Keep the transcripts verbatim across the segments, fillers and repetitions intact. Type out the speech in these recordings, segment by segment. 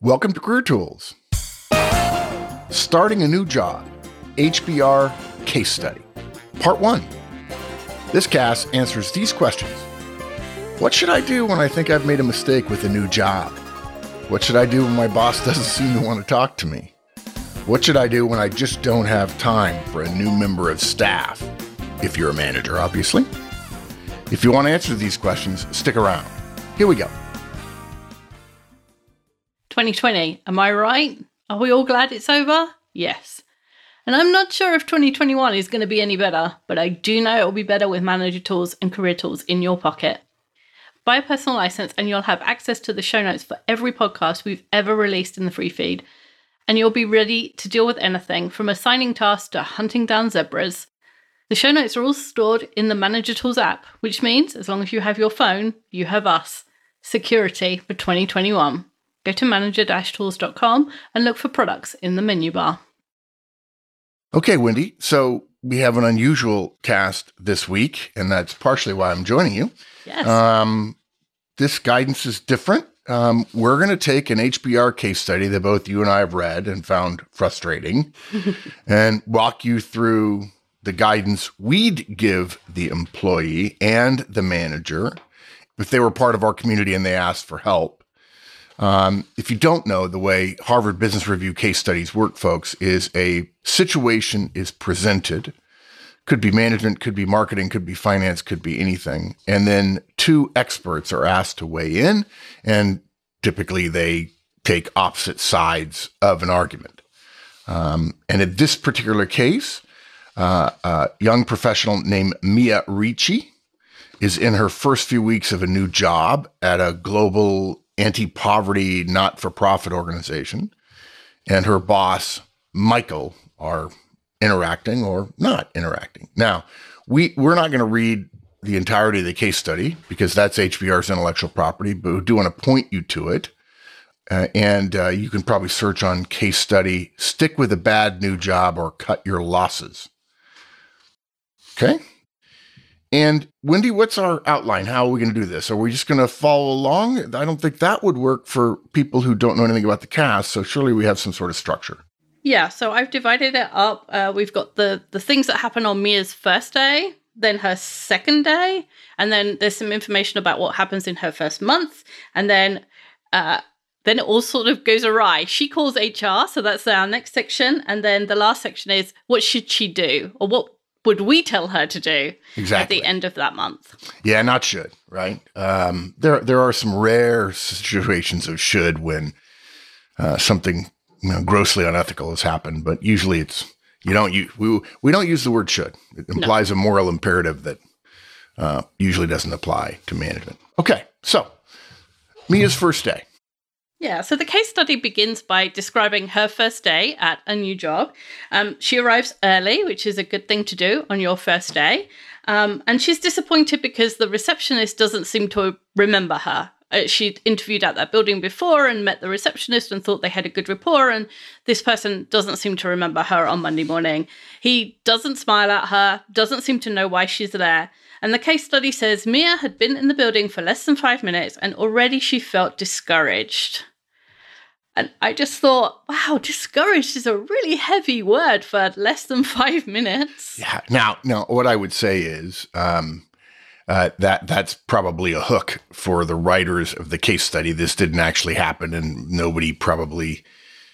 Welcome to Career Tools. Starting a new job, H B R case study. Part one. This cast answers these questions. What should I do when I think I've made a mistake with a new job? What should I do when my boss doesn't seem to want to talk to me? What should I do when I just don't have time for a new member of staff? If you're a manager, obviously. If you want to answer these questions, stick around. Here we go. twenty twenty, am I right? Are we all glad it's over? Yes. And I'm not sure if twenty twenty-one is going to be any better, but I do know it will be better with Manager Tools and Career Tools in your pocket. Buy a personal license and you'll have access to the show notes for every podcast we've ever released in the free feed. And you'll be ready to deal with anything from assigning tasks to hunting down zebras. The show notes are all stored in the Manager Tools app, which means as long as you have your phone, you have us. Security for twenty twenty-one. Go to manager dash tools dot com and look for products in the menu bar. Okay, Wendy. So we have an unusual cast this week, and that's partially why I'm joining you. Yes. Um, this guidance is different. Um, we're going to take an H B R case study that both you and I have read and found frustrating and walk you through the guidance we'd give the employee and the manager if they were part of our community and they asked for help. Um, if you don't know, the way Harvard Business Review case studies work, folks, is a situation is presented. Could be management, could be marketing, could be finance, could be anything. And then two experts are asked to weigh in, and typically they take opposite sides of an argument. Um, and in this particular case, uh, a young professional named Mia Ricci is in her first few weeks of a new job at a global anti-poverty, not-for-profit organization, and her boss, Michael, are interacting or not interacting. Now, we, we're not going to read the entirety of the case study because that's H B R's intellectual property, but we do want to point you to it. Uh, and uh, you can probably search on case study, stick with a bad new job or cut your losses. Okay? And Wendy, what's our outline? How are we going to do this? Are we just going to follow along? I don't think that would work for people who don't know anything about the cast. So surely we have some sort of structure. Yeah, so I've divided it up. Uh, we've got the, the things that happen on Mia's first day, then her second day, and then there's some information about what happens in her first month. And then uh, then it all sort of goes awry. She calls H R, so that's our next section. And then the last section is what should she do? Or what would we tell her to do exactly at the end of that month? Yeah, not should, right? Um, there there are some rare situations of should when uh, something you know, grossly unethical has happened, but usually it's you don't use we we don't use the word should. It implies no. a moral imperative that uh, usually doesn't apply to management. Okay, so Mia's first day. Yeah, so the case study begins by describing her first day at a new job. Um, she arrives early, which is a good thing to do on your first day. Um, and she's disappointed because the receptionist doesn't seem to remember her. Uh, she'd interviewed at that building before and met the receptionist and thought they had a good rapport. And this person doesn't seem to remember her on Monday morning. He doesn't smile at her, doesn't seem to know why she's there. And the case study says Mia had been in the building for less than five minutes and already she felt discouraged. And I just thought, wow, discouraged is a really heavy word for less than five minutes. Yeah. Now, now, what I would say is um, uh, that that's probably a hook for the writers of the case study. This didn't actually happen, and nobody probably,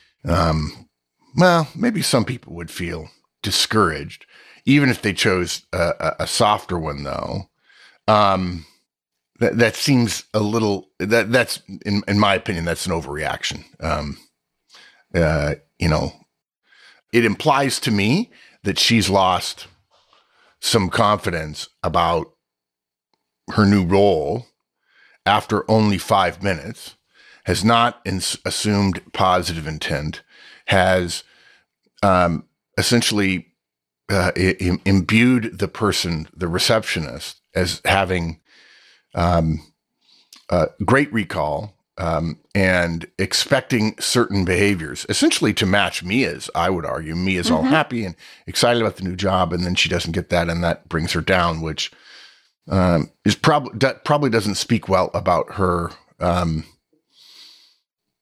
um, well, maybe some people would feel discouraged, even if they chose a, a softer one, though. Um, That that seems a little that that's in in my opinion that's an overreaction. Um, uh, you know, it implies to me that she's lost some confidence about her new role after only five minutes, has not ins- assumed positive intent, has um, essentially uh, I- imbued the person, the receptionist, as having Um, uh, great recall um, and expecting certain behaviors, essentially to match Mia's, I would argue. Mia's mm-hmm. all happy and excited about the new job, and then she doesn't get that, and that brings her down, which um, is probably that probably doesn't speak well about her um,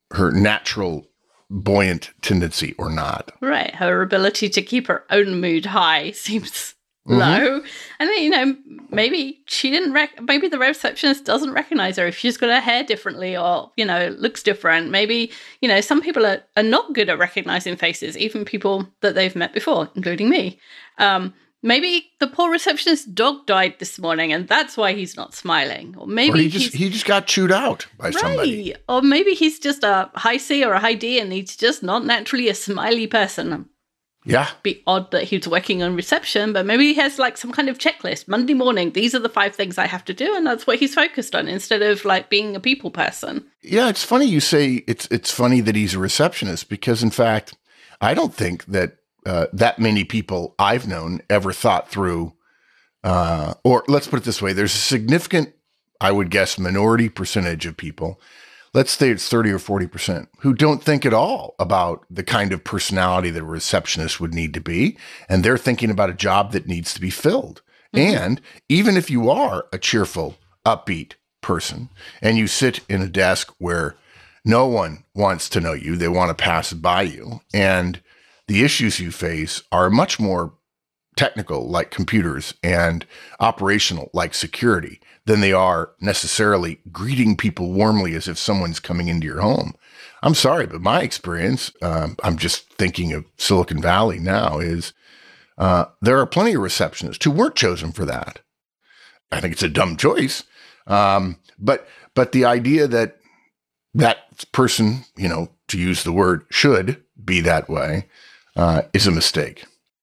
her natural buoyant tendency or not. Right. Her ability to keep her own mood high seems Mm-hmm. low. And then, you know, maybe she didn't, rec- maybe the receptionist doesn't recognize her if she's got her hair differently or, you know, looks different. Maybe, you know, some people are, are not good at recognizing faces, even people that they've met before, including me. Um, maybe the poor receptionist's dog died this morning and that's why he's not smiling. Or maybe or he just he just got chewed out by right. somebody. Or maybe he's just a high C or a high D and he's just not naturally a smiley person. Yeah. Be odd that he's working on reception, but maybe he has like some kind of checklist. Monday morning, these are the five things I have to do, and that's what he's focused on instead of like being a people person. Yeah, it's funny you say it's it's funny that he's a receptionist because, in fact, I don't think that uh, that many people I've known ever thought through, uh, or let's put it this way: there's a significant, I would guess, minority percentage of people. Let's say it's thirty or forty percent who don't think at all about the kind of personality that a receptionist would need to be. And they're thinking about a job that needs to be filled. Mm-hmm. And even if you are a cheerful, upbeat person and you sit in a desk where no one wants to know you, they want to pass by you. And the issues you face are much more technical, like computers, and operational, like security, than they are necessarily greeting people warmly as if someone's coming into your home. I'm sorry, but my experience, um, I'm just thinking of Silicon Valley now, is uh, there are plenty of receptionists who weren't chosen for that. I think it's a dumb choice. Um, but but the idea that that person, you know, to use the word, should be that way uh, is a mistake.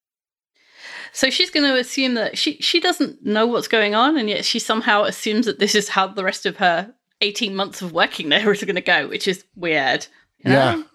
So she's going to assume that she, she doesn't know what's going on, and yet she somehow assumes that this is how the rest of her eighteen months of working there is going to go, which is weird. You know? Yeah.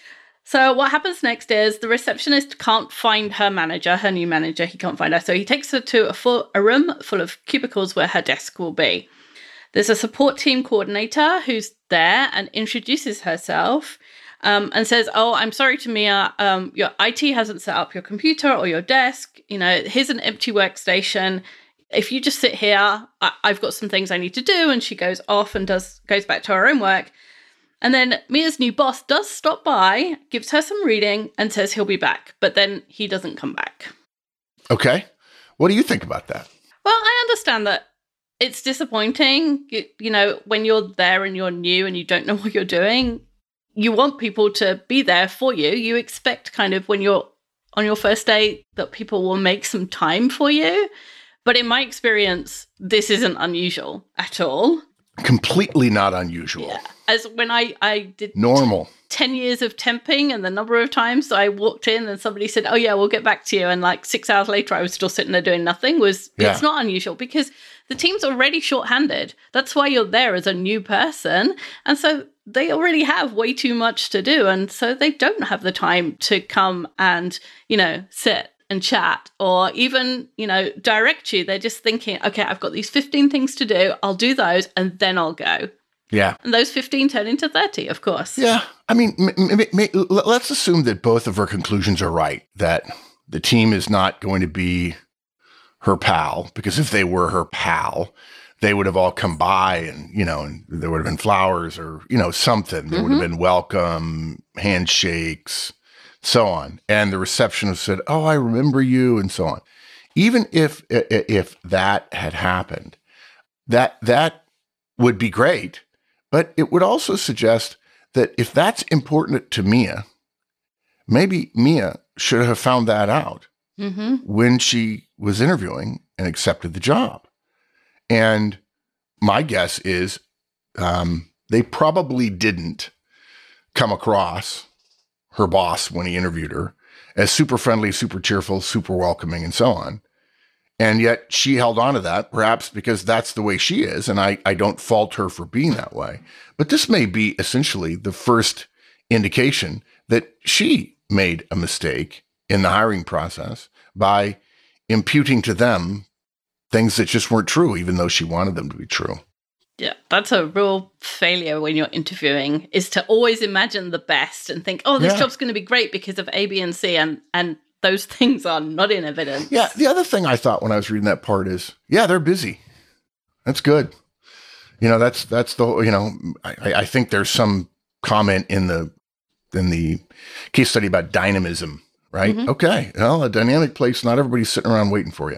So what happens next is the receptionist can't find her manager, her new manager. He can't find her. So he takes her to a, full, a room full of cubicles where her desk will be. There's a support team coordinator who's there and introduces herself. Um, and says, oh, I'm sorry, Tamia, um, your I T hasn't set up your computer or your desk. You know, here's an empty workstation. If you just sit here, I- I've got some things I need to do. And she goes off and does goes back to her own work. And then Mia's new boss does stop by, gives her some reading, and says he'll be back. But then he doesn't come back. Okay. What do you think about that? Well, I understand that it's disappointing. You, you know, when you're there and you're new and you don't know what you're doing, you want people to be there for you. You expect kind of when you're on your first day that people will make some time for you. But in my experience, this isn't unusual at all. Completely not unusual. Yeah. As when I, I did normal t- ten years of temping, and the number of times I walked in and somebody said, oh yeah, we'll get back to you. And like six hours later, I was still sitting there doing nothing was, yeah. It's not unusual because the team's already shorthanded. That's why you're there as a new person. And so they already have way too much to do. And so they don't have the time to come and, you know, sit and chat or even, you know, direct you. They're just thinking, okay, I've got these fifteen things to do. I'll do those and then I'll go. Yeah. And those fifteen turn into thirty, of course. Yeah. I mean, m- m- m- let's assume that both of her conclusions are right, that the team is not going to be her pal, because if they were her pal, they would have all come by and, you know, and there would have been flowers or, you know, something. There mm-hmm. would have been welcome, handshakes, so on. And the receptionist said, oh, I remember you, and so on. Even if if that had happened, that that would be great. But it would also suggest that if that's important to Mia, maybe Mia should have found that out mm-hmm. when she was interviewing and accepted the job. And my guess is um, they probably didn't come across her boss when he interviewed her as super friendly, super cheerful, super welcoming, and so on. And yet she held on to that, perhaps because that's the way she is. And I, I don't fault her for being that way. But this may be essentially the first indication that she made a mistake in the hiring process by imputing to them things that just weren't true, even though she wanted them to be true. Yeah, that's a real failure when you're interviewing, is to always imagine the best and think, oh, this yeah. job's going to be great because of A, B, and C. And, and those things are not in evidence. Yeah, the other thing I thought when I was reading that part is, yeah, they're busy. That's good. You know, that's that's the, you know, I, I think there's some comment in the in the case study about dynamism, right? Mm-hmm. Okay, well, a dynamic place, not everybody's sitting around waiting for you.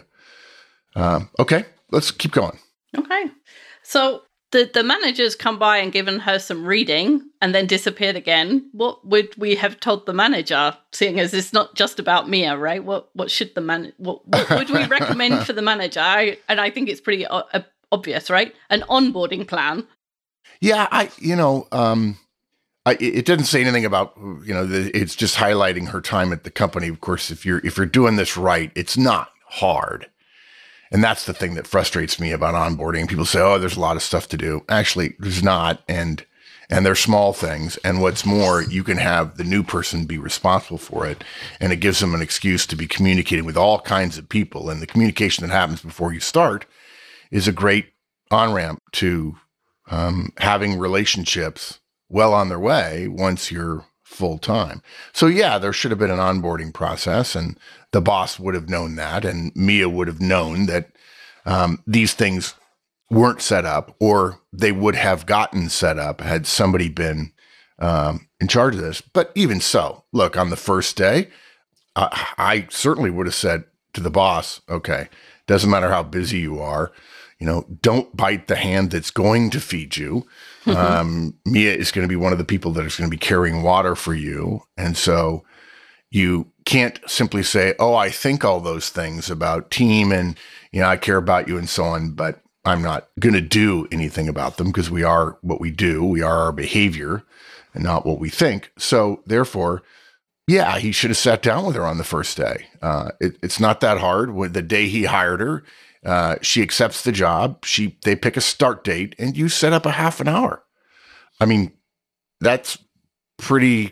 Um, okay, let's keep going. Okay, so the the manager's come by and given her some reading and then disappeared again. What would we have told the manager, seeing as it's not just about Mia, right? What what should the man? What, what would we recommend for the manager? I, and I think it's pretty o- obvious, right? An onboarding plan. Yeah, I you know. Um, I, it didn't say anything about, you know, the, it's just highlighting her time at the company. Of course, if you're if you're doing this right, it's not hard. And that's the thing that frustrates me about onboarding. People say, oh, there's a lot of stuff to do. Actually, there's not. And and they're small things. And what's more, you can have the new person be responsible for it. And it gives them an excuse to be communicating with all kinds of people. And the communication that happens before you start is a great on-ramp to um, having relationships well on their way once you're full time. So yeah, there should have been an onboarding process, and the boss would have known that, and Mia would have known that um, these things weren't set up, or they would have gotten set up had somebody been um, in charge of this. But even so, look, on the first day, uh, I certainly would have said to the boss, okay, doesn't matter how busy you are, you know, don't bite the hand that's going to feed you. Um, Mia is going to be one of the people that is going to be carrying water for you. And so you can't simply say, oh, I think all those things about team and, you know, I care about you and so on, but I'm not going to do anything about them because we are what we do. We are our behavior and not what we think. So therefore, yeah, he should have sat down with her on the first day. Uh, it, it's not that hard. When the day he hired her, Uh, she accepts the job. She they pick a start date, and you set up a half an hour. I mean, that's pretty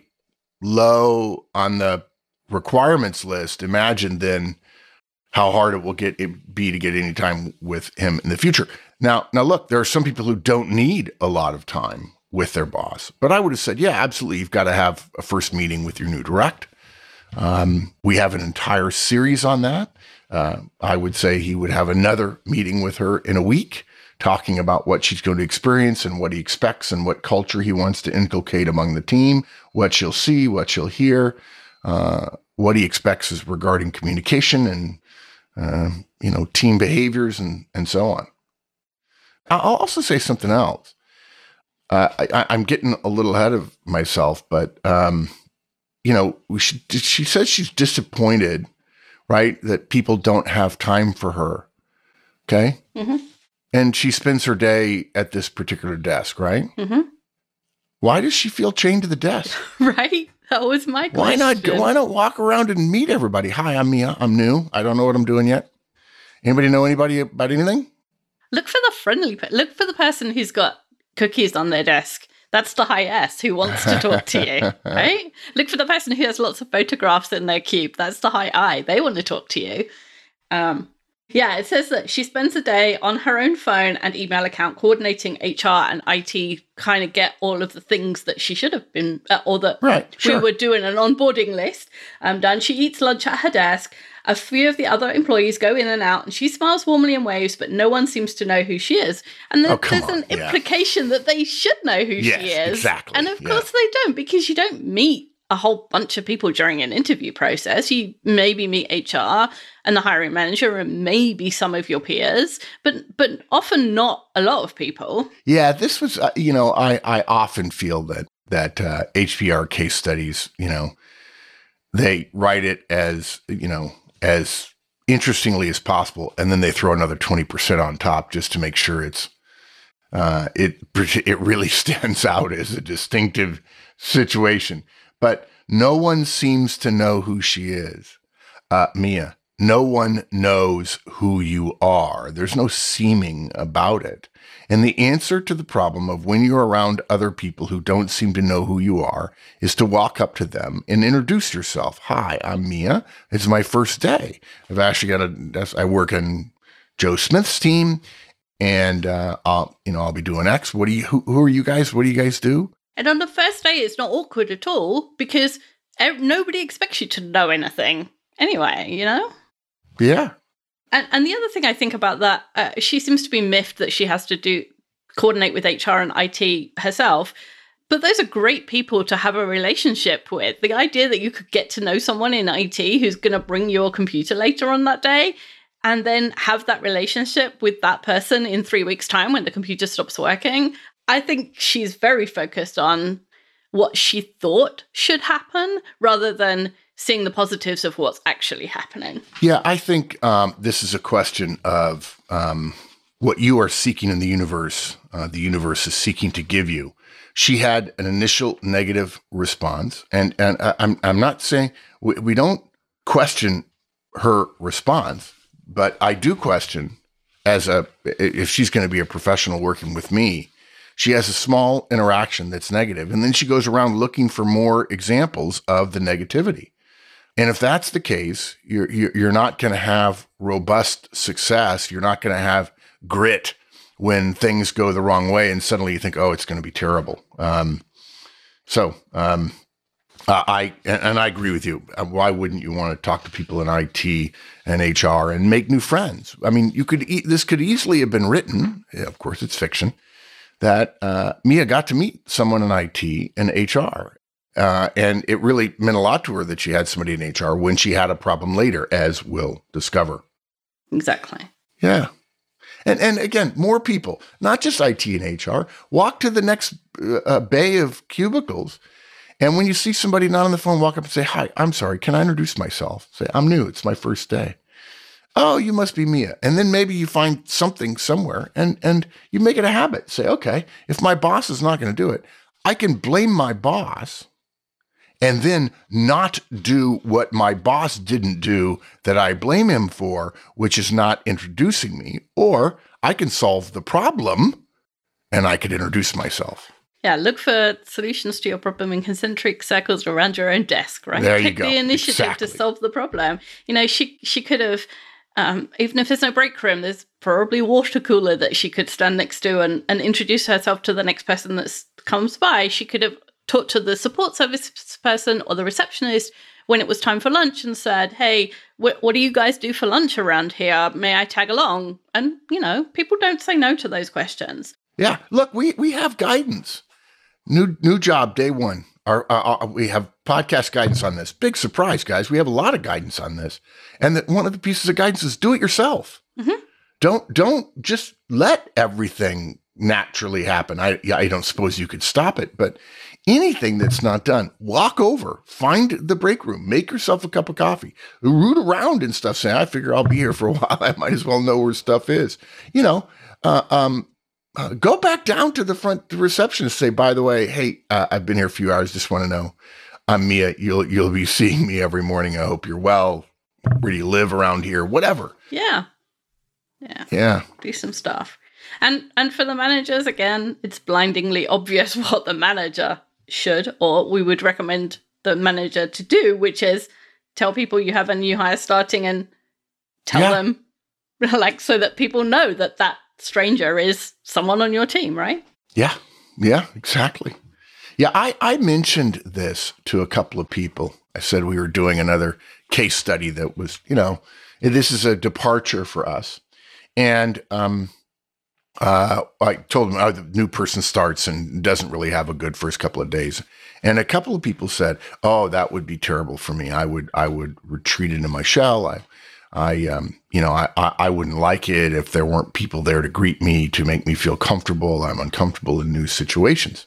low on the requirements list. Imagine then how hard it will get it be to get any time with him in the future. Now, now look, there are some people who don't need a lot of time with their boss, but I would have said, yeah, absolutely, you've got to have a first meeting with your new direct. Um, we have an entire series on that. Uh, I would say he would have another meeting with her in a week, talking about what she's going to experience and what he expects and what culture he wants to inculcate among the team, what she'll see, what she'll hear, uh, what he expects is regarding communication and, uh, you know, team behaviors and, and so on. I'll also say something else. Uh, I, I'm getting a little ahead of myself, but, um, you know, we should, she says she's disappointed, right, that people don't have time for her. Okay. Mm-hmm. And she spends her day at this particular desk, right? Mm-hmm. Why does she feel chained to the desk? Right. That was my question. Why not go, why not walk around and meet everybody? Hi, I'm Mia. I'm new. I don't know what I'm doing yet. Anybody know anybody about anything? Look for the friendly, look for the person who's got cookies on their desk. That's the high S who wants to talk to you, right? Look for the person who has lots of photographs in their cube. That's the high I. They want to talk to you. Um, yeah, it says that she spends a day on her own phone and email account coordinating H R and I T, kind of get all of the things that she should have been, uh, or that right, sure. we were doing an onboarding list um, done. She eats lunch at her desk. A few of the other employees go in and out, and she smiles warmly and waves, but no one seems to know who she is. And there, oh, there's on. an yeah. implication that they should know who yes, she is. Exactly. And of yeah. course they don't, because you don't meet a whole bunch of people during an interview process. You maybe meet H R and the hiring manager and maybe some of your peers, but but often not a lot of people. Yeah, this was, uh, you know, I, I often feel that, that uh, H B R case studies, you know, they write it as, you know, as interestingly as possible, and then they throw another twenty percent on top just to make sure it's uh, it it really stands out as a distinctive situation. But no one seems to know who she is, uh, Mia. No one knows who you are. There's no seeming about it. And the answer to the problem of when you're around other people who don't seem to know who you are is to walk up to them and introduce yourself. Hi, I'm Mia. It's my first day. I've actually got a, I work in Joe Smith's team, and uh, I'll, you know, I'll be doing X. What do you, who, who are you guys? What do you guys do? And on the first day, it's not awkward at all because nobody expects you to know anything anyway, you know? Yeah. And and the other thing I think about that, uh, she seems to be miffed that she has to do coordinate with H R and I T herself. But those are great people to have a relationship with. The idea that you could get to know someone in I T who's going to bring your computer later on that day and then have that relationship with that person in three weeks' time when the computer stops working. I think she's very focused on what she thought should happen rather than seeing the positives of what's actually happening. Yeah, I think um, this is a question of um, what you are seeking in the universe, uh, the universe is seeking to give you. She had an initial negative response, and and I'm I'm not saying we, we don't question her response, but I do question as a if she's going to be a professional working with me, she has a small interaction that's negative, and then she goes around looking for more examples of the negativity. And if that's the case, you're you're not going to have robust success. You're not going to have grit when things go the wrong way and suddenly you think, oh, it's going to be terrible. Um, so um, uh, I, and, and I agree with you. Why wouldn't you want to talk to people in I T and H R and make new friends? I mean, you could, e- this could easily have been written. Yeah, of course, it's fiction, that uh, Mia got to meet someone in I T and H R. Uh, and it really meant a lot to her that she had somebody in H R when she had a problem later, as we'll discover. Exactly. Yeah. And and again, more people, not just I T and H R, walk to the next uh, bay of cubicles. And when you see somebody not on the phone, walk up and say, hi, I'm sorry, can I introduce myself? Say, I'm new, it's my first day. Oh, you must be Mia. And then maybe you find something somewhere and, and you make it a habit. Say, okay, if my boss is not going to do it, I can blame my boss and then not do what my boss didn't do that I blame him for, which is not introducing me, or I can solve the problem and I could introduce myself. Yeah, look for solutions to your problem in concentric circles around your own desk, right? There you Take go. the initiative Exactly. to solve the problem. You know, she she could have, um, even if there's no break room, there's probably a water cooler that she could stand next to and, and introduce herself to the next person that comes by. She could have talked to the support service person or the receptionist when it was time for lunch and said, hey, wh- what do you guys do for lunch around here? May I tag along? And, you know, people don't say no to those questions. Yeah, look, we we have guidance. New new job, day one. Our, our, our we have podcast guidance on this. Big surprise, guys. We have a lot of guidance on this. And that one of the pieces of guidance is do it yourself. Mm-hmm. Don't don't just let everything naturally happen. I I don't suppose you could stop it, but anything that's not done, walk over, find the break room, make yourself a cup of coffee, root around and stuff, saying, I figure I'll be here for a while. I might as well know where stuff is. You know, uh, um, uh, go back down to the front the receptionist, say, by the way, hey, uh, I've been here a few hours. Just want to know, I'm Mia. You'll, you'll be seeing me every morning. I hope you're well. Where do you live around here? Whatever. Yeah. Yeah. Yeah. Do some stuff. And and for the managers, again, it's blindingly obvious what the manager should, or we would recommend the manager to do, which is tell people you have a new hire starting and tell Yeah. them, like, so that people know that that stranger is someone on your team, right? Yeah. Yeah, exactly. Yeah, I, I mentioned this to a couple of people. I said we were doing another case study that was, you know, this is a departure for us. And um, uh, I told them, oh, the new person starts and doesn't really have a good first couple of days. And a couple of people said, oh, that would be terrible for me. I would I would retreat into my shell. I, I um, you know, I, I, I wouldn't like it if there weren't people there to greet me, to make me feel comfortable. I'm uncomfortable in new situations.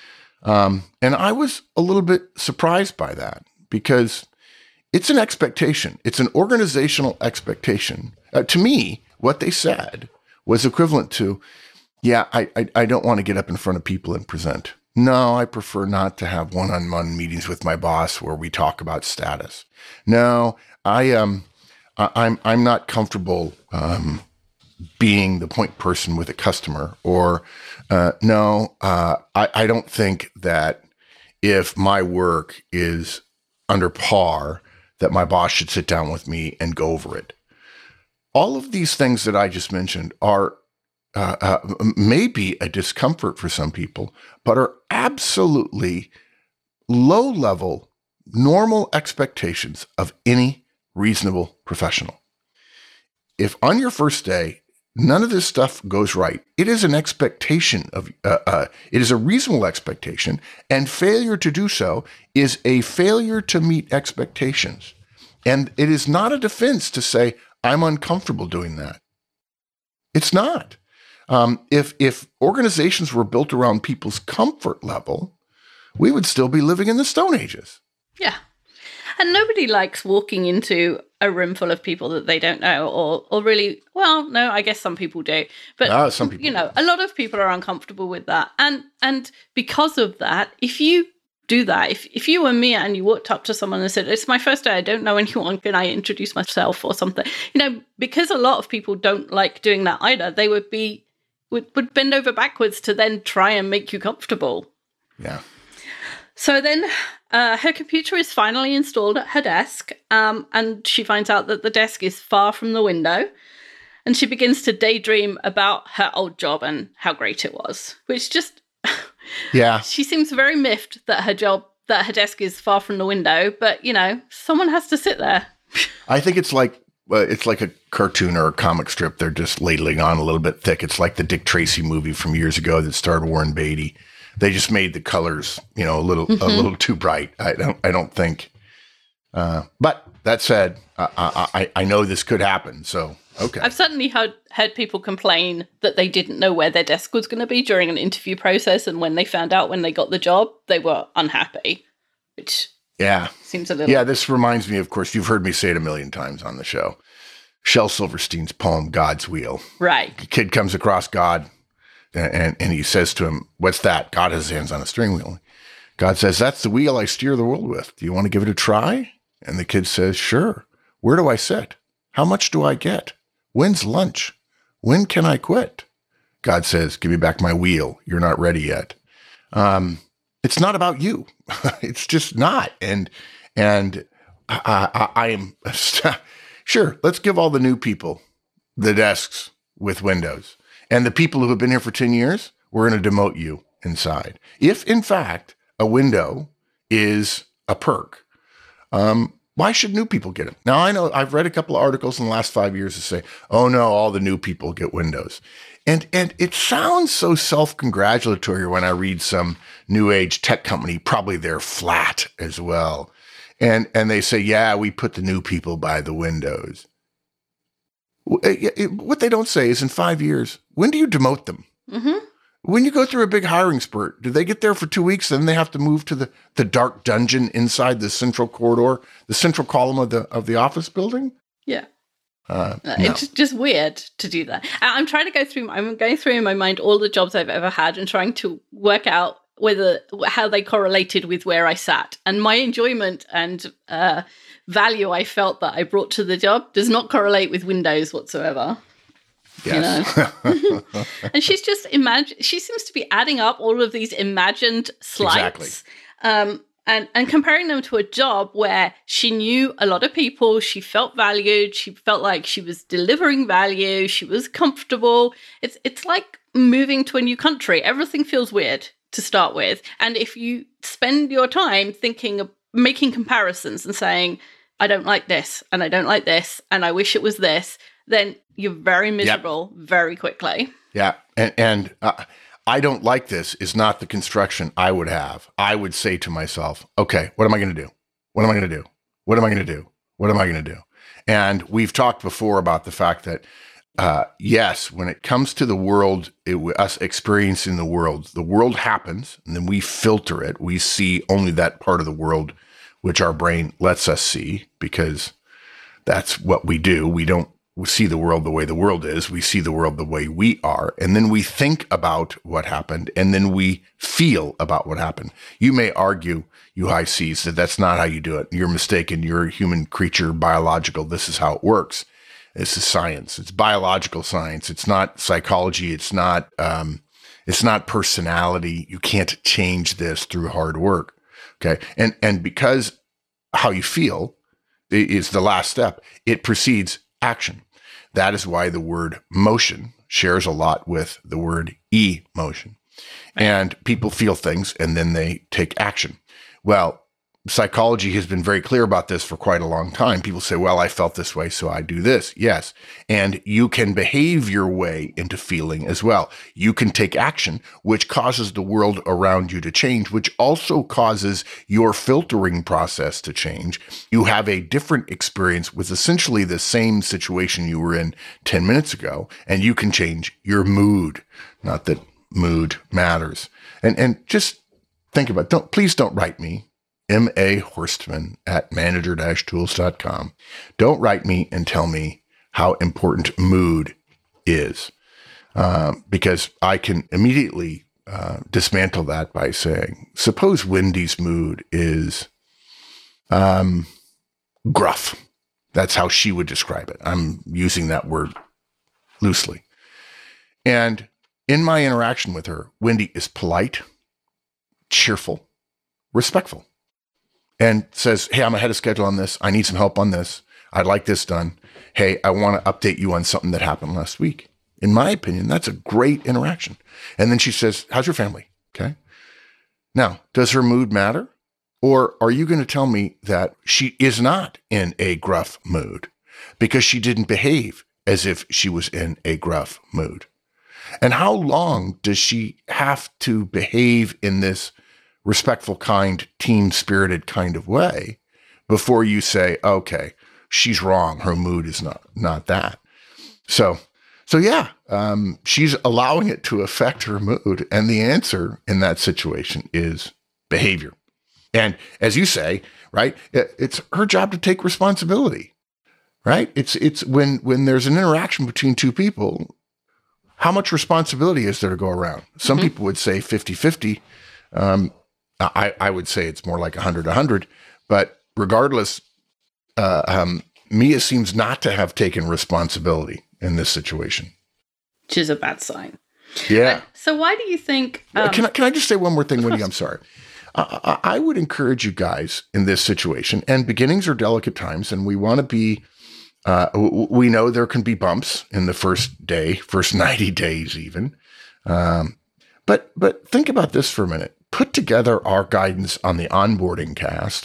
Um, and I was a little bit surprised by that because it's an expectation. It's an organizational expectation. Uh, to me, what they said was equivalent to, yeah, I, I I don't want to get up in front of people and present. No, I prefer not to have one-on-one meetings with my boss where we talk about status. No, I um, I, I'm I'm not comfortable um, being the point person with a customer. Or uh, no, uh, I I don't think that if my work is under par, that my boss should sit down with me and go over it. All of these things that I just mentioned are uh, uh, maybe a discomfort for some people, but are absolutely low-level, normal expectations of any reasonable professional. If on your first day, none of this stuff goes right. It is an expectation of, uh, uh, it is a reasonable expectation, and failure to do so is a failure to meet expectations. And it is not a defense to say, I'm uncomfortable doing that. It's not. Um, if if organizations were built around people's comfort level, we would still be living in the Stone Ages. Yeah. And nobody likes walking into a room full of people that they don't know, or or really, well, no, I guess some people do. But, Ah, some people you know, do. a lot of people are uncomfortable with that. And and because of that, if you do that, if, if you were me and you walked up to someone and said, it's my first day, I don't know anyone, can I introduce myself or something? You know, because a lot of people don't like doing that either, they would be, would, would bend over backwards to then try and make you comfortable. Yeah. So then uh, her computer is finally installed at her desk, um, and she finds out that the desk is far from the window, and she begins to daydream about her old job and how great it was, which just, Yeah. she seems very miffed that her job, that her desk is far from the window, but, you know, someone has to sit there. I think it's like, uh, it's like a cartoon or a comic strip. They're just ladling on a little bit thick. It's like the Dick Tracy movie from years ago that starred Warren Beatty. They just made the colors, you know, a little mm-hmm. a little too bright. I don't I don't think. Uh, but that said, I, I I know this could happen. So okay. I've certainly heard heard people complain that they didn't know where their desk was going to be during an interview process, and when they found out when they got the job, they were unhappy. Which yeah seems a little. Yeah, this reminds me. Of course, you've heard me say it a million times on the show. Shel Silverstein's poem "God's Wheel." Right. The kid comes across God. And, and he says to him, what's that? God has his hands on a steering wheel. God says, that's the wheel I steer the world with. Do you want to give it a try? And the kid says, sure. Where do I sit? How much do I get? When's lunch? When can I quit? God says, give me back my wheel. You're not ready yet. Um, it's not about you. It's just not. And and I, I, I am, sure, let's give all the new people the desks with windows. And the people who have been here for ten years, we're going to demote you inside. If, in fact, a window is a perk, um, why should new people get it? Now, I know I've read a couple of articles in the last five years that say, oh, no, all the new people get windows. And and it sounds so self-congratulatory when I read some new age tech company, probably they're flat as well. And, and they say, yeah, we put the new people by the windows. What they don't say is in five years, when do you demote them? Mm-hmm. When you go through a big hiring spurt, do they get there for two weeks? Then they have to move to the, the dark dungeon inside the central corridor, the central column of the of the office building? Yeah. Uh, uh, no. It's just weird to do that. I'm trying to go through, I'm going through in my mind all the jobs I've ever had and trying to work out whether, how they correlated with where I sat. And my enjoyment and uh, value I felt that I brought to the job does not correlate with windows whatsoever. Yes. You know? And she's just imagine. She seems to be adding up all of these imagined slights, Exactly. um, and and comparing them to a job where she knew a lot of people. She felt valued. She felt like she was delivering value. She was comfortable. It's it's like moving to a new country. Everything feels weird to start with, and if you spend your time thinking of making comparisons and saying, I don't like this, and I don't like this, and I wish it was this, then you're very miserable yep. very quickly. Yeah. And, and uh, I don't like this is not the construction I would have. I would say to myself, okay, what am I going to do? What am I going to do? What am I going to do? What am I going to do? And we've talked before about the fact that, uh, yes, when it comes to the world, it, us experiencing the world, the world happens and then we filter it. We see only that part of the world which our brain lets us see because that's what we do. We don't we see the world the way the world is. We see the world the way we are. And then we think about what happened. And then we feel about what happened. You may argue, you high seas, that that's not how you do it. You're mistaken. You're a human creature, biological. This is how it works. This is science. It's biological science. It's not psychology. It's not, um, it's not personality. You can't change this through hard work. Okay. And, and because how you feel is the last step, it precedes action. That is why the word motion shares a lot with the word emotion. And people feel things and then they take action. Well, psychology has been very clear about this for quite a long time. People say, well, I felt this way, so I do this. Yes. And you can behave your way into feeling as well. You can take action, which causes the world around you to change, which also causes your filtering process to change. You have a different experience with essentially the same situation you were in ten minutes ago, and you can change your mood. Not that mood matters. And, and just think about it. Don't, please don't write me. M A Horstman at manager dash tools dot com. Don't write me and tell me how important mood is, uh, because I can immediately uh, dismantle that by saying, suppose Wendy's mood is um, gruff. That's how she would describe it. I'm using that word loosely. And in my interaction with her, Wendy is polite, cheerful, respectful, and says, hey, I'm ahead of schedule on this. I need some help on this. I'd like this done. Hey, I want to update you on something that happened last week. In my opinion, that's a great interaction. And then she says, how's your family? Okay. Now, does her mood matter? Or are you going to tell me that she is not in a gruff mood because she didn't behave as if she was in a gruff mood? And how long does she have to behave in this respectful, kind, team-spirited kind of way before you say, okay, she's wrong. Her mood is not not that. So, so yeah, um, she's allowing it to affect her mood. And the answer in that situation is behavior. And as you say, right, it, it's her job to take responsibility, right? It's it's when when there's an interaction between two people, how much responsibility is there to go around? Some mm-hmm. people would say fifty-fifty. Um, I, I would say it's more like one hundred one hundred, but regardless, uh, um, Mia seems not to have taken responsibility in this situation. Which is a bad sign. Yeah. But, so why do you think... Um, can, I, can I just say one more thing, Wendy? I'm sorry. I, I would encourage you guys in this situation, and beginnings are delicate times, and we want to be, uh, we know there can be bumps in the first day, first ninety days even. Um, but but think about this for a minute. Put together our guidance on the onboarding cast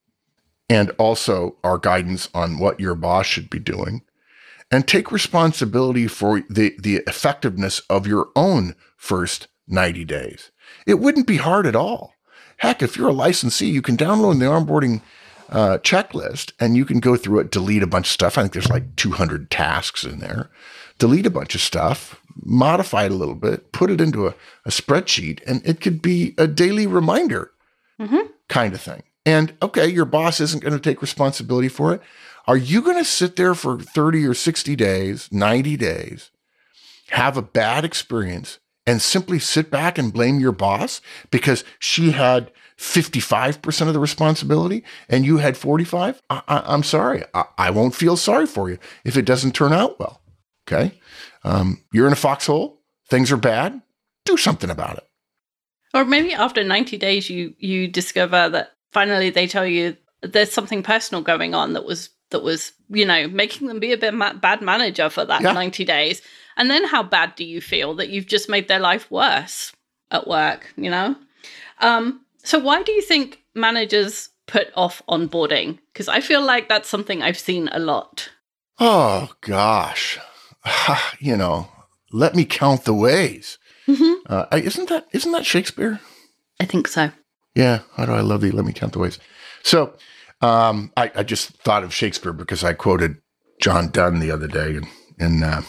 and also our guidance on what your boss should be doing, and take responsibility for the, the effectiveness of your own first ninety days. It wouldn't be hard at all. Heck, if you're a licensee, you can download the onboarding uh, checklist and you can go through it, delete a bunch of stuff. I think there's like two hundred tasks in there. Delete a bunch of stuff, modify it a little bit, put it into a, a spreadsheet, and it could be a daily reminder mm-hmm. kind of thing. And okay, your boss isn't going to take responsibility for it. Are you going to sit there for thirty or sixty days, ninety days, have a bad experience, and simply sit back and blame your boss because she had fifty-five percent of the responsibility and you had forty-five? I, I, I'm sorry. I, I won't feel sorry for you if it doesn't turn out well. Okay. Um, you're in a foxhole. Things are bad. Do something about it. Or maybe after ninety days, you you discover that finally they tell you there's something personal going on that was, that was, you know, making them be a bit ma- bad manager for that yeah. ninety days. And then how bad do you feel that you've just made their life worse at work, you know? Um, so why do you think managers put off onboarding? Because I feel like that's something I've seen a lot. Oh, gosh. You know, let me count the ways. Mm-hmm. Uh, isn't that isn't that Shakespeare? I think so. Yeah. How do I love thee? Let me count the ways. So um, I, I just thought of Shakespeare because I quoted John Donne the other day in, in uh,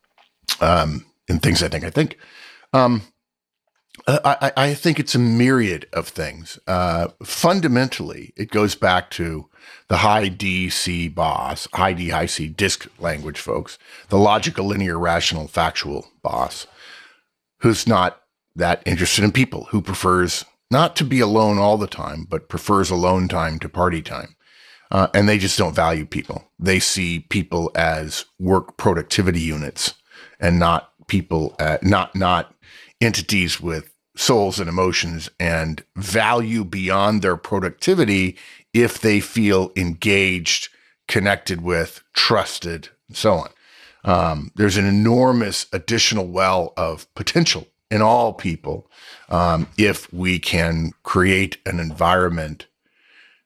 Um, in things I think, I think, um, I, I think it's a myriad of things. Uh, fundamentally, it goes back to the high D C boss, high D, high C disc language folks, the logical, linear, rational, factual boss, who's not that interested in people, who prefers not to be alone all the time, but prefers alone time to party time. Uh, and they just don't value people. They see people as work productivity units, and not people, uh, not not entities with souls and emotions and value beyond their productivity if they feel engaged, connected with, trusted, and so on. Um, there's an enormous additional well of potential in all people um, if we can create an environment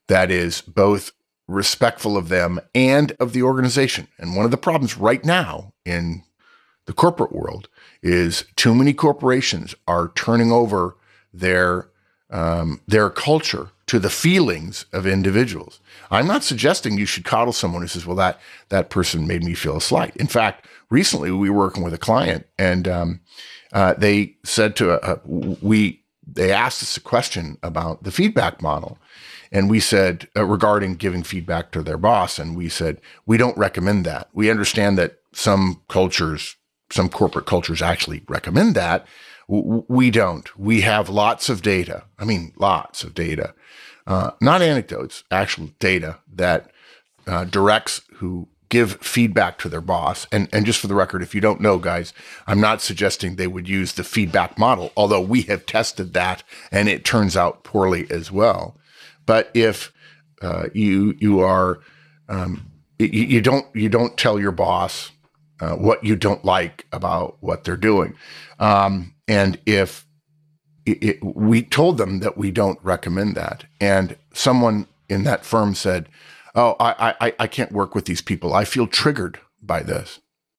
that is both respectful of them and of the organization. And one of the problems right now in the corporate world is too many corporations are turning over their um, their culture to the feelings of individuals. I'm not suggesting you should coddle someone who says, well, that that person made me feel a slight. In fact, recently we were working with a client, and um, uh, they said to a, we they asked us a question about the feedback model. And we said, uh, regarding giving feedback to their boss, and we said, we don't recommend that. We understand that some cultures, some corporate cultures actually recommend that. W- we don't. We have lots of data. I mean, lots of data, uh, not anecdotes, actual data that uh, directs who give feedback to their boss. And, and just for the record, if you don't know, guys, I'm not suggesting they would use the feedback model, although we have tested that and it turns out poorly as well. But if uh, you you are um, you, you don't you don't tell your boss uh, what you don't like about what they're doing, um, and if it, it, we told them that we don't recommend that, and someone in that firm said, "Oh, I I I can't work with these people. I feel triggered by this."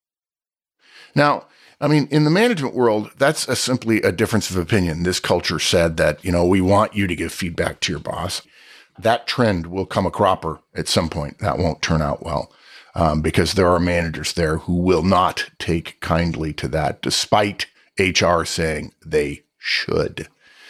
Now, I mean, in the management world, that's a, simply a difference of opinion. This culture said that, you know, we want you to give feedback to your boss. That trend will come a cropper at some point. That won't turn out well um, because there are managers there who will not take kindly to that, despite H R saying they should.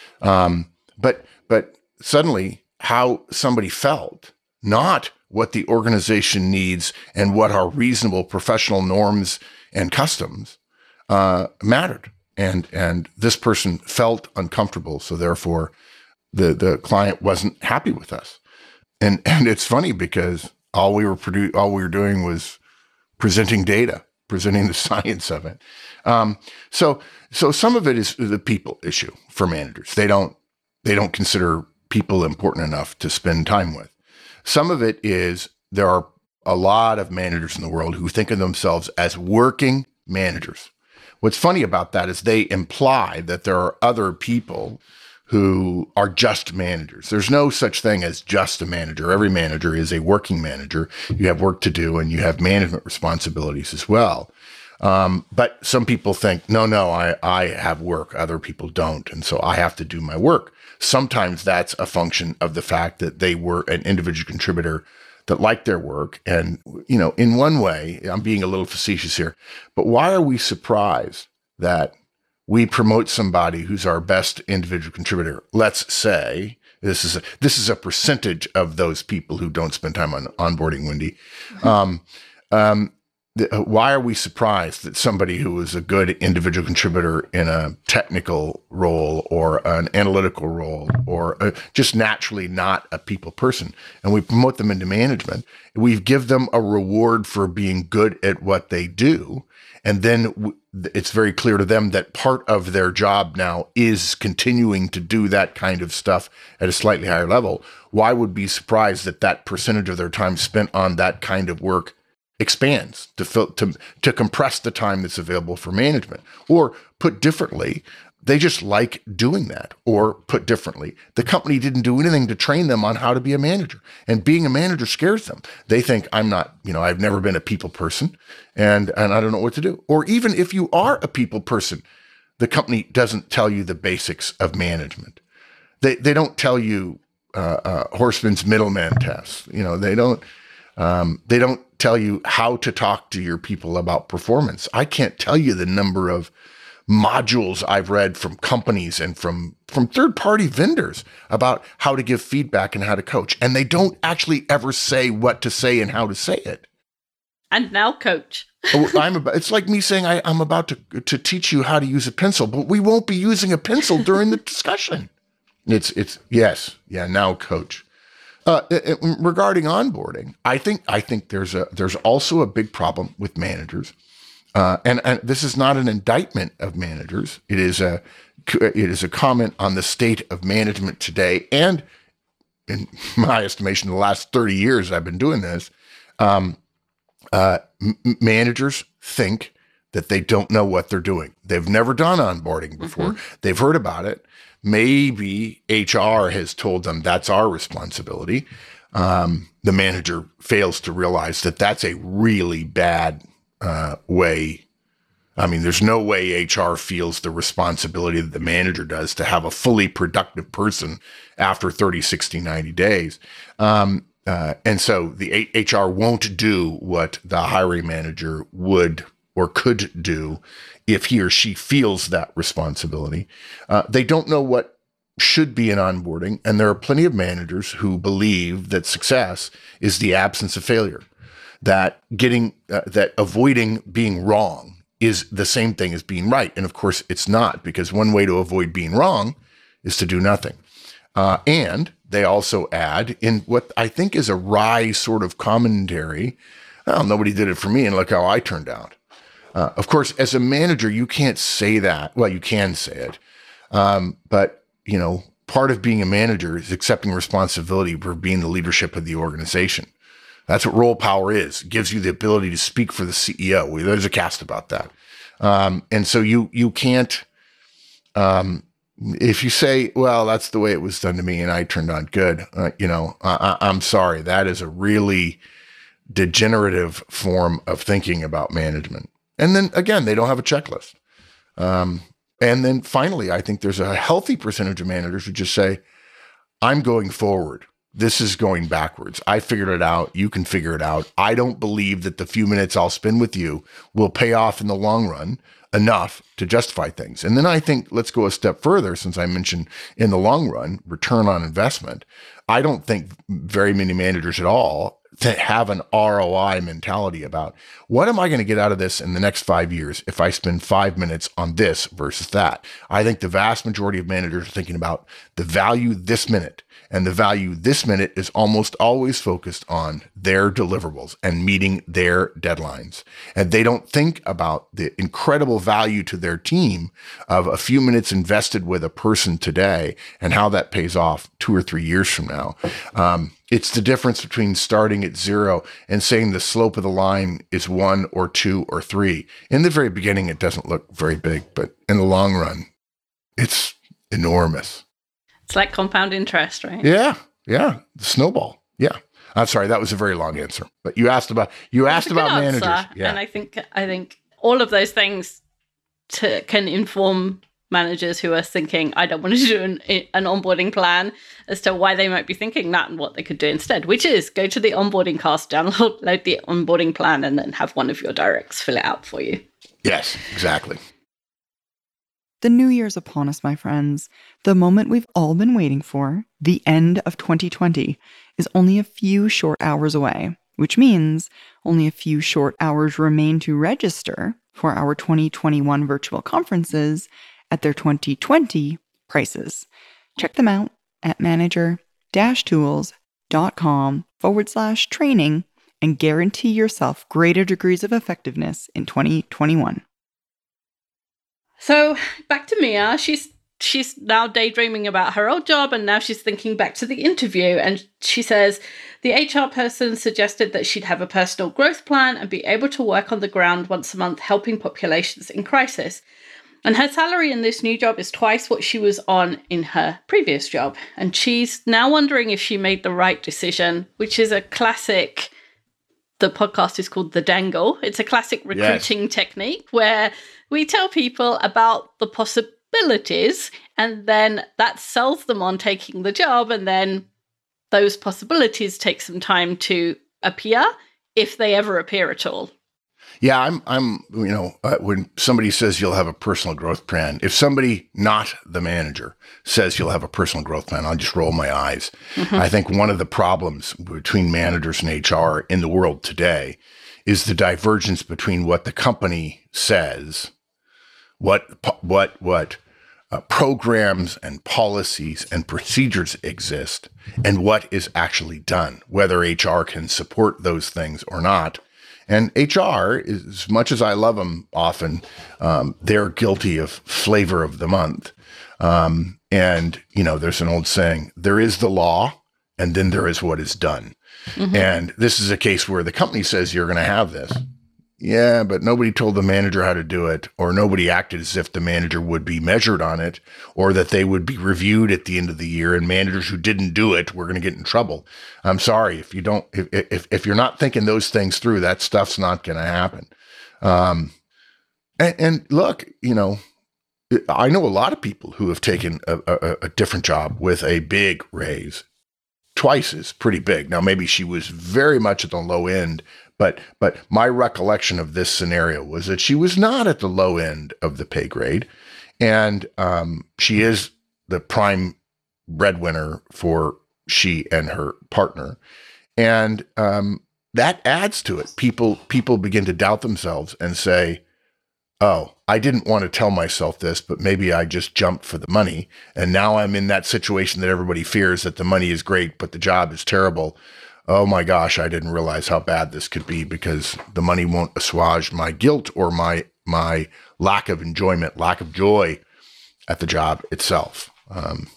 Um, but but suddenly, how somebody felt, not what the organization needs and what are reasonable professional norms and customs, uh, mattered. And and this person felt uncomfortable, so therefore, the the client wasn't happy with us. And and it's funny because all we were produ- all we were doing was presenting data, presenting the science of it. Um, so so some of it is the people issue for managers. They don't they don't consider people important enough to spend time with. Some of it is there are a lot of managers in the world who think of themselves as working managers. What's funny about that is they imply that there are other people who are just managers. There's no such thing as just a manager. Every manager is a working manager. You have work to do and you have management responsibilities as well. Um, but some people think, no, no, I, I have work. Other people don't. And so I have to do my work. Sometimes that's a function of the fact that they were an individual contributor that liked their work. And, you know, in one way, I'm being a little facetious here, but why are we surprised that we promote somebody who's our best individual contributor? Let's say this is a, this is a percentage of those people who don't spend time on onboarding Wendy. Um, um, th- why are we surprised that somebody who is a good individual contributor in a technical role or an analytical role or a, just naturally not a people person, and we promote them into management, we give them a reward for being good at what they do, and then w- it's very clear to them that part of their job now is continuing to do that kind of stuff at a slightly higher level. Why would be surprised that that percentage of their time spent on that kind of work expands to fill, to to compress the time that's available for management? Or put differently, they just like doing that. Or put differently, the company didn't do anything to train them on how to be a manager, and being a manager scares them. They think, I'm not, you know, I've never been a people person, and and I don't know what to do. Or even if you are a people person, the company doesn't tell you the basics of management. They they don't tell you uh, uh, Horstman's middleman test. You know, they don't um, they don't tell you how to talk to your people about performance. I can't tell you the number of modules I've read from companies and from, from third-party vendors about how to give feedback and how to coach. And they don't actually ever say what to say and how to say it. And now coach. I'm about, it's like me saying I, I'm about to, to teach you how to use a pencil, but we won't be using a pencil during the discussion. It's, it's yes. Yeah. Now coach. Uh, it, it, regarding onboarding, I think, I think there's a, there's also a big problem with managers. Uh, and, and this is not an indictment of managers. It is a it is a comment on the state of management today. And in my estimation, the last thirty years I've been doing this, um, uh, m- managers think that they don't know what they're doing. They've never done onboarding before. Mm-hmm. They've heard about it. Maybe H R has told them that's our responsibility. Um, the manager fails to realize that that's a really bad uh, way. I mean, there's no way H R feels the responsibility that the manager does to have a fully productive person after thirty, sixty, ninety days. Um, uh, and so the H R won't do what the hiring manager would or could do if he or she feels that responsibility. Uh, they don't know what should be in onboarding. And there are plenty of managers who believe that success is the absence of failure, that getting, uh, that avoiding being wrong is the same thing as being right. And of course it's not, because one way to avoid being wrong is to do nothing. Uh, and they also add in what I think is a wry sort of commentary. Well, nobody did it for me, and look how I turned out. Uh, of course, as a manager, you can't say that. Well, you can say it. Um, but you know, part of being a manager is accepting responsibility for being the leadership of the organization. That's what role power is. It gives you the ability to speak for the C E O. There's a cast about that. Um, and so you, you can't, um, if you say, well, that's the way it was done to me and I turned out good, uh, you know, I, I'm sorry. That is a really degenerative form of thinking about management. And then again, they don't have a checklist. Um, And then finally, I think there's a healthy percentage of managers who just say, I'm going forward. This is going backwards. I figured it out. You can figure it out. I don't believe that the few minutes I'll spend with you will pay off in the long run enough to justify things. And then I think, let's go a step further, since I mentioned in the long run, return on investment. I don't think very many managers at all to have an R O I mentality about what am I going to get out of this in the next five years if I spend five minutes on this versus that. I think the vast majority of managers are thinking about the value this minute, and the value this minute is almost always focused on their deliverables and meeting their deadlines. And they don't think about the incredible value to their team of a few minutes invested with a person today and how that pays off two or three years from now. Um, It's the difference between starting at zero and saying the slope of the line is one or two or three. In the very beginning, it doesn't look very big, but in the long run, it's enormous. It's like compound interest, right? Yeah, yeah, the snowball. Yeah, I'm sorry, that was a very long answer. But you asked about you asked about managers. Answer. Yeah, and I think I think all of those things to, can inform managers who are thinking, I don't want to do an, an onboarding plan, as to why they might be thinking that and what they could do instead, which is go to the onboarding cast, download the onboarding plan, and then have one of your directs fill it out for you. Yes, exactly. The new year's upon us, my friends. The moment we've all been waiting for, the end of twenty twenty, is only a few short hours away, which means only a few short hours remain to register for our twenty twenty-one virtual conferences at their twenty twenty prices. Check them out at manager-tools.com forward slash training and guarantee yourself greater degrees of effectiveness in twenty twenty-one. So back to Mia. She's she's now daydreaming about her old job, and now she's thinking back to the interview. And she says the H R person suggested that she'd have a personal growth plan and be able to work on the ground once a month helping populations in crisis. And her salary in this new job is twice what she was on in her previous job. And she's now wondering if she made the right decision, which is a classic, the podcast is called The Dangle. It's a classic recruiting yes. technique where we tell people about the possibilities, and then that sells them on taking the job. And then those possibilities take some time to appear, if they ever appear at all. Yeah, I'm, I'm, you know, uh, when somebody says you'll have a personal growth plan, if somebody not the manager says you'll have a personal growth plan, I'll just roll my eyes. Mm-hmm. I think one of the problems between managers and H R in the world today is the divergence between what the company says, what, what, what uh, programs and policies and procedures exist, and what is actually done, whether H R can support those things or not. And H R, as much as I love them often, um, they're guilty of flavor of the month. Um, and, you know, there's an old saying, there is the law, and then there is what is done. Mm-hmm. And this is a case where the company says you're going to have this. Yeah, but nobody told the manager how to do it, or nobody acted as if the manager would be measured on it, or that they would be reviewed at the end of the year, and managers who didn't do it were going to get in trouble. I'm sorry, if you don't, if, if, if you're not thinking those things through, that stuff's not going to happen. Um, and, and look, you know, I know a lot of people who have taken a, a, a different job with a big raise. Twice is pretty big. Now, maybe she was very much at the low end, but but my recollection of this scenario was that she was not at the low end of the pay grade, and um, she is the prime breadwinner for she and her partner, and um, that adds to it. People people begin to doubt themselves and say, oh, I didn't want to tell myself this, but maybe I just jumped for the money. And now I'm in that situation that everybody fears, that the money is great, but the job is terrible. Oh my gosh, I didn't realize how bad this could be, because the money won't assuage my guilt or my my lack of enjoyment, lack of joy at the job itself. Um,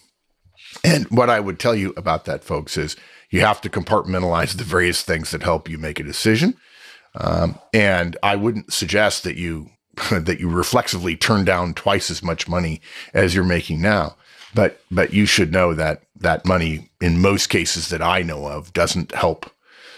and what I would tell you about that, folks, is you have to compartmentalize the various things that help you make a decision. Um, and I wouldn't suggest that you that you reflexively turn down twice as much money as you're making now. But but you should know that that money, in most cases that I know of, doesn't help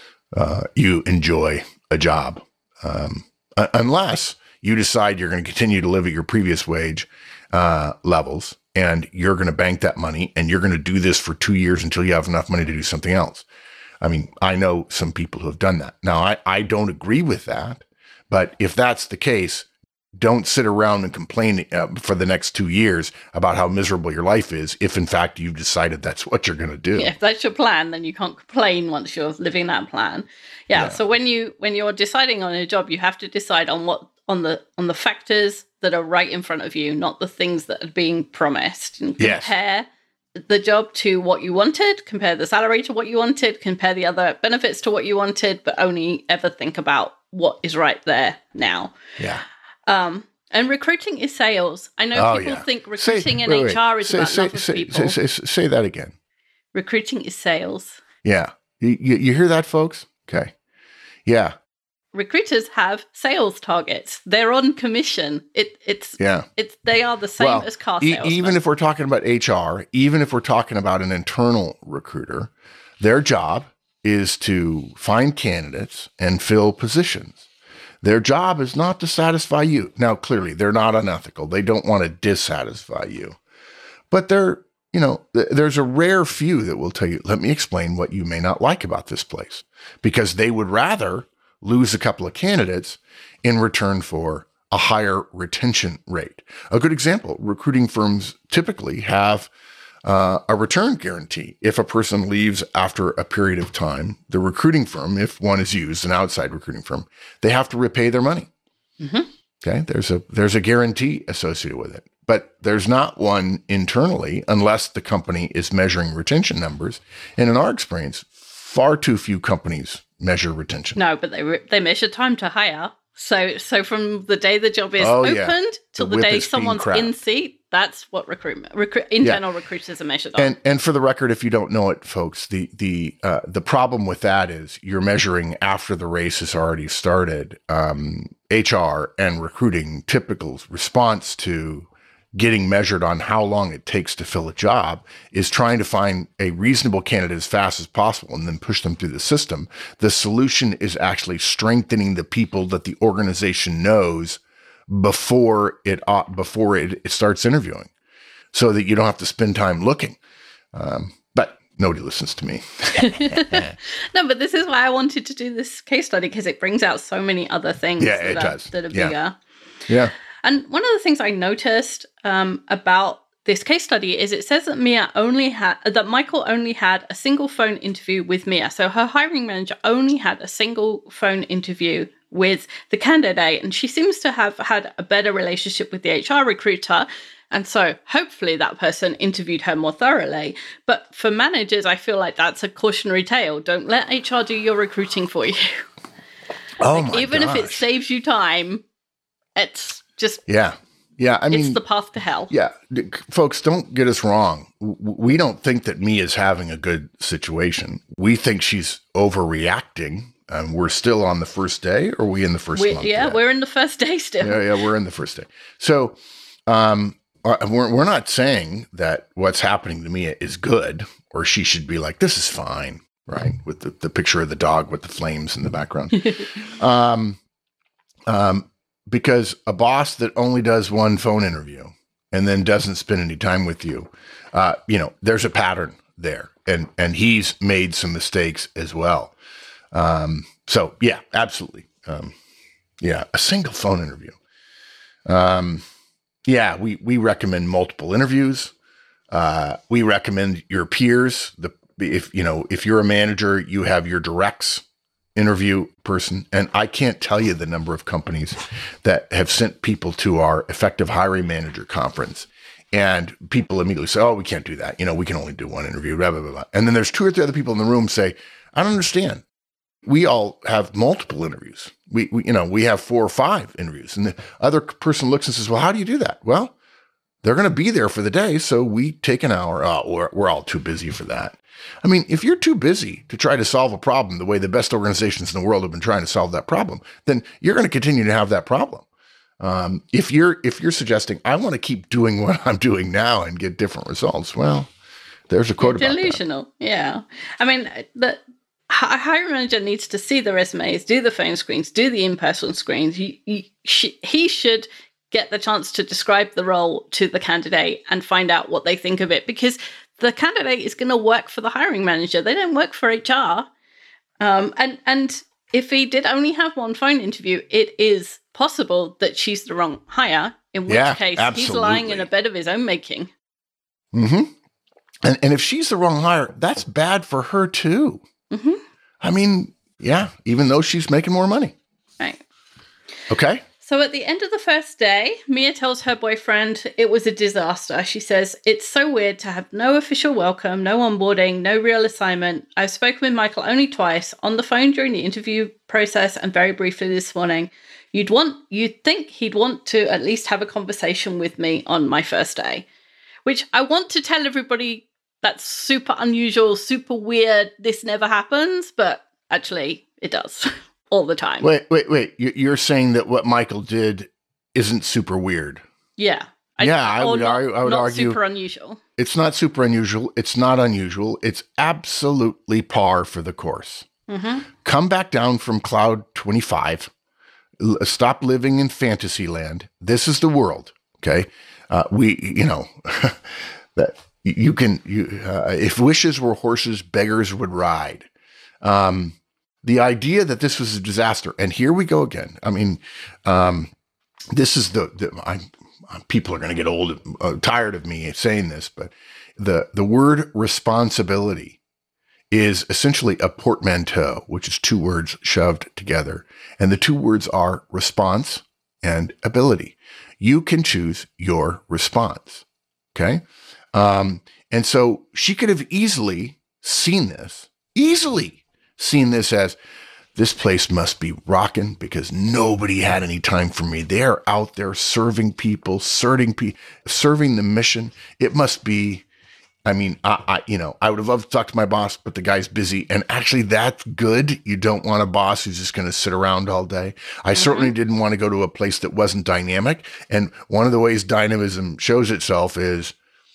uh, you enjoy a job. Um, uh, unless you decide you're going to continue to live at your previous wage uh, levels, and you're going to bank that money, and you're going to do this for two years until you have enough money to do something else. I mean, I know some people who have done that. Now, I, I don't agree with that, but if that's the case, don't sit around and complain uh, for the next two years about how miserable your life is, if in fact you've decided that's what you're going to do. Yeah, if that's your plan, then you can't complain once you're living that plan. Yeah, yeah. So when you when you're deciding on a job, you have to decide on what on the on the factors that are right in front of you, not the things that are being promised. And compare yes. the job to what you wanted, compare the salary to what you wanted, compare the other benefits to what you wanted, but only ever think about what is right there now. Yeah. Um, and recruiting is sales. I know oh, people yeah. think recruiting say, in wait, H R is say, about say, love of say, people. Say, say, say that again. Recruiting is sales. Yeah. You, you, you hear that, folks? Okay. Yeah. Recruiters have sales targets. They're on commission. It, it's yeah. It's they are the same well, as car e- salesmen. Even if we're talking about H R, even if we're talking about an internal recruiter, their job is to find candidates and fill positions. Their job is not to satisfy you. Now, clearly, they're not unethical. They don't want to dissatisfy you. But they're, you know, th- there's a rare few that will tell you, let me explain what you may not like about this place, because they would rather lose a couple of candidates in return for a higher retention rate. A good example, recruiting firms typically have Uh, a return guarantee. If a person leaves after a period of time, the recruiting firm, if one is used, an outside recruiting firm, they have to repay their money. Mm-hmm. Okay, there's a there's a guarantee associated with it, but there's not one internally unless the company is measuring retention numbers. And in our experience, far too few companies measure retention. No, but they re- they measure time to hire. So so from the day the job is oh, opened yeah. till the the day is someone's in seat, that's what recruitment recru- internal yeah. recruiters are measured on. And and for the record, if you don't know it, folks, the the uh, the problem with that is you're measuring after the race has already started. Um, H R and recruiting typical response to getting measured on how long it takes to fill a job is trying to find a reasonable candidate as fast as possible and then push them through the system. The solution is actually strengthening the people that the organization knows before it uh, before it, it starts interviewing, so that you don't have to spend time looking. Um, but nobody listens to me. No, but this is why I wanted to do this case study, because it brings out so many other things yeah, that, it are, does. that are yeah. bigger. Yeah. And one of the things I noticed um, about this case study is it says that Mia only had that Michael only had a single phone interview with Mia. So her hiring manager only had a single phone interview with the candidate, and she seems to have had a better relationship with the H R recruiter. And so hopefully that person interviewed her more thoroughly. But for managers, I feel like that's a cautionary tale. Don't let H R do your recruiting for you. Oh like, my even gosh. if it saves you time, it's just yeah. Yeah, I mean, it's the path to hell. Yeah, folks, don't get us wrong. We don't think that Mia's having a good situation. We think she's overreacting Um, we're still on the first day, or are we in the first we, month? Yeah, yet? we're in the first day still. Yeah, yeah, we're in the first day. So um, we're, we're not saying that what's happening to Mia is good, or she should be like, this is fine, right? With the, the picture of the dog with the flames in the background. um, um, because a boss that only does one phone interview and then doesn't spend any time with you, uh, you know, there's a pattern there. And, and he's made some mistakes as well. Um, so yeah, absolutely. Um, yeah, a single phone interview. Um, yeah, we, we recommend multiple interviews. Uh, we recommend your peers. The, if, you know, if you're a manager, you have your directs interview person. And I can't tell you the number of companies that have sent people to our effective hiring manager conference. And people immediately say, oh, we can't do that. You know, we can only do one interview, blah, blah, blah, blah. And then there's two or three other people in the room say, I don't understand. We all have multiple interviews. We, we, you know, we have four or five interviews. And the other person looks and says, well, how do you do that? Well, they're going to be there for the day. So we take an hour. Oh, we're, we're all too busy for that. I mean, if you're too busy to try to solve a problem the way the best organizations in the world have been trying to solve that problem, then you're going to continue to have that problem. Um, if you're, if you're suggesting, I want to keep doing what I'm doing now and get different results, well, there's a quote about that. Delusional. Yeah. I mean, the a hiring manager needs to see the resumes, do the phone screens, do the in-person screens. You, you, sh- he should get the chance to describe the role to the candidate and find out what they think of it, because the candidate is going to work for the hiring manager. They don't work for H R. Um, and, and if he did only have one phone interview, it is possible that she's the wrong hire, in which yeah, case absolutely. he's lying in a bed of his own making. Mm-hmm. And, and if she's the wrong hire, that's bad for her too. Mm-hmm. I mean, yeah, even though she's making more money. Right. Okay. So at the end of the first day, Mia tells her boyfriend it was a disaster. She says, it's so weird to have no official welcome, no onboarding, no real assignment. I've spoken with Michael only twice, on the phone during the interview process and very briefly this morning. You'd want, you'd think he'd want to at least have a conversation with me on my first day, which I want to tell everybody that's super unusual, super weird. This never happens, but actually it does all the time. Wait, wait, wait. You're saying that what Michael did isn't super weird. Yeah. I, yeah, I would, not, I would not argue. super unusual. It's not super unusual. It's not unusual. It's absolutely par for the course. Mm-hmm. Come back down from cloud twenty-five. L- stop living in fantasy land. This is the world. Okay. Uh, we, you know, that you can, you, uh, if wishes were horses, beggars would ride. Um, the idea that this was a disaster, and here we go again. I mean, um, this is the, the I, people are going to get old, uh, tired of me saying this, but the, the word responsibility is essentially a portmanteau, which is two words shoved together. And the two words are response and ability. You can choose your response. Okay. Um, and so she could have easily seen this, easily seen this as, this place must be rocking because nobody had any time for me. They're out there serving people, serving, pe- serving the mission. It must be, I mean, I, I, you know, I would have loved to talk to my boss, but the guy's busy. And actually that's good. You don't want a boss who's just going to sit around all day. I mm-hmm. certainly didn't want to go to a place that wasn't dynamic. And one of the ways dynamism shows itself is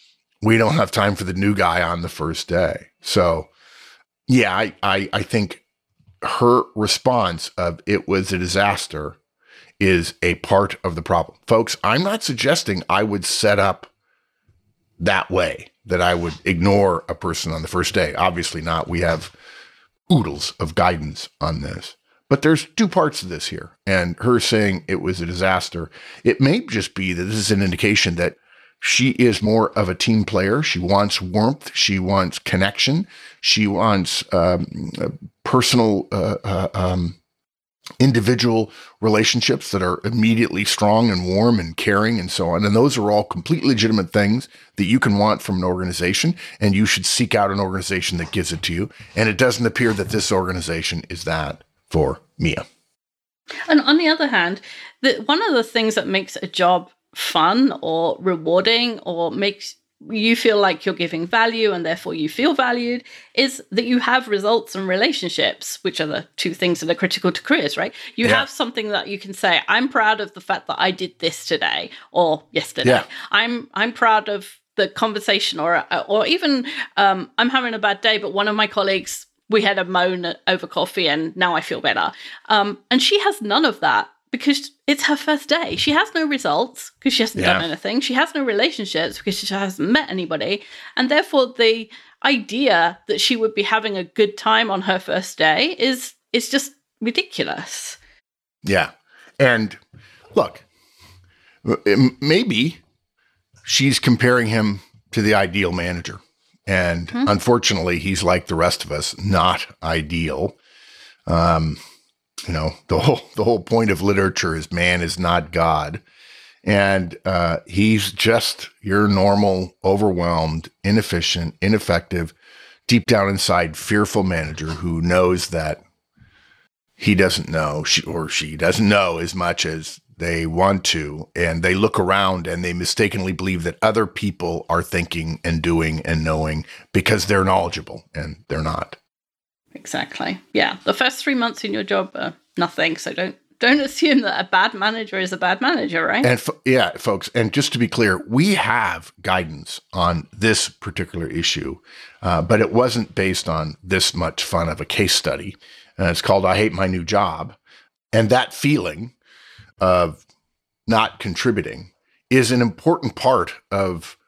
we don't have time for the new guy on the first day. So yeah, I, I, I think her response of it was a disaster is a part of the problem. Folks, I'm not suggesting I would set up that way, that I would ignore a person on the first day. Obviously not. We have oodles of guidance on this. But there's two parts of this here. And her saying it was a disaster, it may just be that this is an indication that she is more of a team player. She wants warmth. She wants connection. She wants um, personal, uh, uh, um, individual relationships that are immediately strong and warm and caring and so on. And those are all completely legitimate things that you can want from an organization, and you should seek out an organization that gives it to you. And it doesn't appear that this organization is that for Mia. And on the other hand, the, one of the things that makes a job fun or rewarding or makes you feel like you're giving value and therefore you feel valued, is that you have results and relationships, which are the two things that are critical to careers, right? You yeah. have something that you can say, I'm proud of the fact that I did this today or yesterday. Yeah. I'm I'm proud of the conversation, or or even um, I'm having a bad day, but one of my colleagues, we had a moan over coffee and now I feel better. Um, and she has none of that because it's her first day. She has no results because she hasn't yeah. done anything. She has no relationships because she hasn't met anybody. And therefore the idea that she would be having a good time on her first day is is just ridiculous. Yeah. And look, maybe she's comparing him to the ideal manager. And hmm. unfortunately, he's like the rest of us, not ideal. Um, you know, the whole the whole point of literature is man is not God. And uh, he's just your normal, overwhelmed, inefficient, ineffective, deep down inside, fearful manager who knows that he doesn't know, she, or she doesn't know as much as they want to, and they look around and they mistakenly believe that other people are thinking and doing and knowing because they're knowledgeable, and they're not. Exactly. Yeah. The first three months in your job are nothing, so don't don't assume that a bad manager is a bad manager, right? And f- yeah, folks, and just to be clear, we have guidance on this particular issue, uh, but it wasn't based on this much fun of a case study. Uh, it's called I Hate My New Job. And that feeling of not contributing is an important part of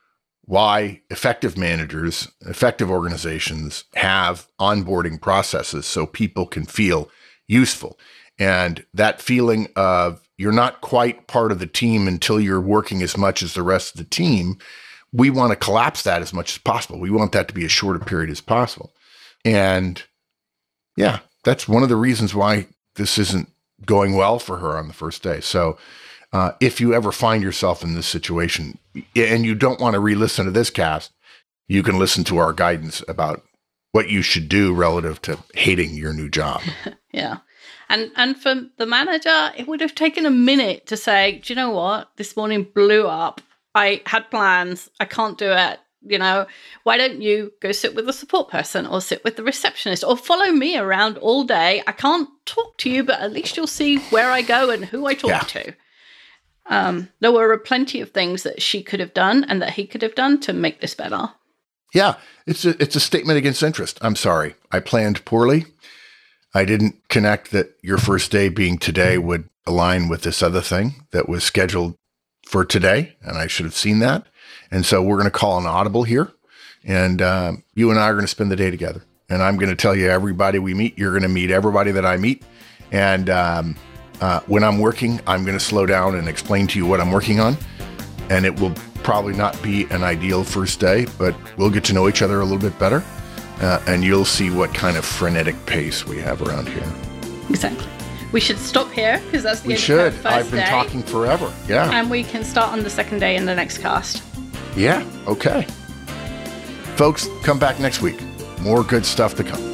why effective managers, effective organizations have onboarding processes so people can feel useful. And that feeling of you're not quite part of the team until you're working as much as the rest of the team, we want to collapse that as much as possible. We want that to be as short a period as possible. And yeah, that's one of the reasons why this isn't going well for her on the first day. So uh, if you ever find yourself in this situation and you don't want to re-listen to this cast, you can listen to our guidance about what you should do relative to hating your new job. Yeah. And and for the manager, it would have taken a minute to say, do you know what? This morning blew up. I had plans. I can't do it. You know, why don't you go sit with the support person or sit with the receptionist or follow me around all day? I can't talk to you, but at least you'll see where I go and who I talk yeah. to. Um, there were plenty of things that she could have done and that he could have done to make this better. Yeah, it's a, it's a statement against interest. I'm sorry. I planned poorly. I didn't connect that your first day being today would align with this other thing that was scheduled for today, and I should have seen that. And so we're going to call an audible here, and um, you and I are going to spend the day together. And I'm going to tell you everybody we meet. You're going to meet everybody that I meet. And um, uh, when I'm working, I'm going to slow down and explain to you what I'm working on. And it will probably not be an ideal first day, but we'll get to know each other a little bit better. Uh, and you'll see what kind of frenetic pace we have around here. Exactly. We should stop here because that's the we end should. of our first I've been day. talking forever. Yeah. And we can start on the second day in the next cast. Yeah. Okay. Folks, come back next week. More good stuff to come.